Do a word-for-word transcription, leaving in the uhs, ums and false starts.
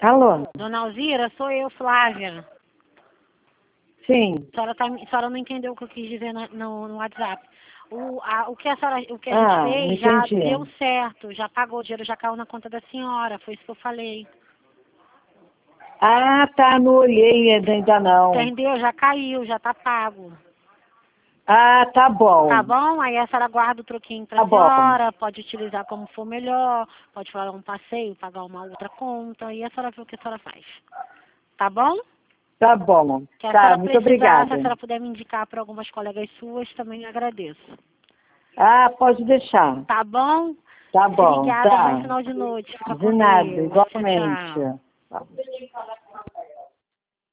Alô? Dona Alzira, sou eu, Flávia. Sim. A senhora, tá, a senhora não entendeu o que eu quis dizer no, no, no WhatsApp. O, a, o que a, senhora, o que a Ah, gente fez já entendi. deu certo, já pagou o dinheiro, já caiu na conta da senhora, foi isso que eu falei. Ah, tá, não olhei ainda não. Entendeu? Já caiu, já tá pago. Ah, tá bom. Tá bom? Aí a senhora guarda o troquinho pra Tá bom. senhora, pode utilizar como for melhor, pode fazer um passeio, pagar uma outra conta, e a senhora vê o que a senhora faz. Tá bom? Tá bom. Que a Tá, senhora muito precisar, obrigada. se a senhora puder me indicar para algumas colegas suas, também agradeço. Ah, pode deixar. Tá bom? Tá bom, Obrigada, bom tá. final de noite. Fica De com nada, Deus. Tchau, igualmente. tchau. Tá.